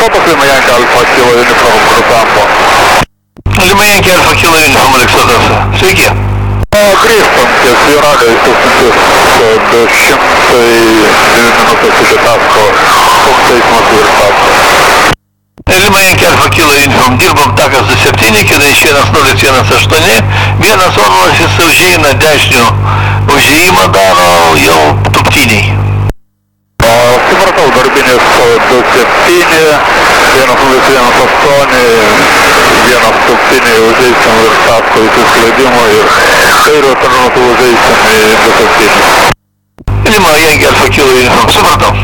Fotos Lima Yankee Alfa Kilo Uniform Grutambo. Lima Yankee Alfa Kilo Uniform Aleksotas. Sveiki. Grįžtam ties Jūragais 1202 minutės iki taško. Koks eismas virstatas? Lima Yankee Alfa Kilo Uniform. Dirbam takas 27, kėdai 1018. Vienas orlaivis užeina dešinių užėjimą daro jau tuptiniai. Supratau, darbinis 27, 1018, vienas tuptiniai užeisim virstato įsiskleidimo ir kairio tarnautų užeisim į tuptinį. Lima Yankee Alfa Kilo Uniform. Supratau.